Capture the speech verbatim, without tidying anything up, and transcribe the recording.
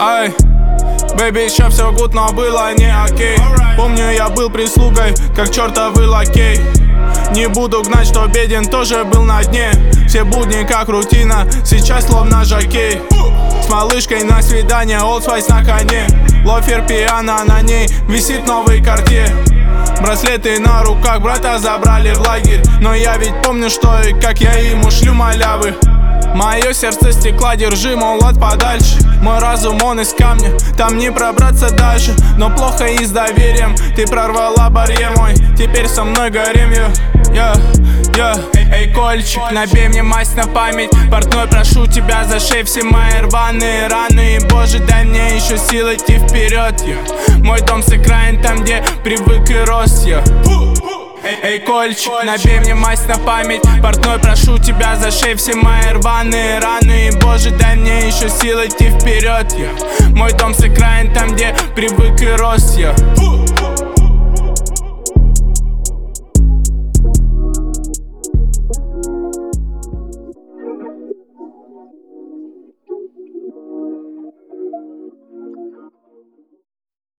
Ай, бэйби, еще все гуд, но было не окей. Помню, я был прислугой, как чертовый лакей. Не буду гнать, что беден тоже был на дне. Все будни как рутина, сейчас словно жокей. С малышкой на свидание, Old Spice на коне. Лофер пиано, на ней висит новый Cartier. Браслеты на руках, брата забрали в лагерь. Но я ведь помню, что и как я ему шлю малявы. Мое сердце стекла, держи, мол, от подальше. Мой разум, он из камня, там не пробраться даже. Но плохо и с доверием, ты прорвала барьер мой. Теперь со мной горим, я, я, я. Эй, кольчик, набей мне мазь на память. Портной, прошу тебя, зашей все мои рваные раны. И, боже, дай мне еще сил идти вперед, я. Мой дом с окраин, там, где привык и рос, я. Эй, кольчик, набей мне мазь на память. Портной, прошу тебя, зашей все мои рваные раны. И, боже, дай мне еще сил идти вперед, я. Мой дом с окраин, там, где привык и рос, я.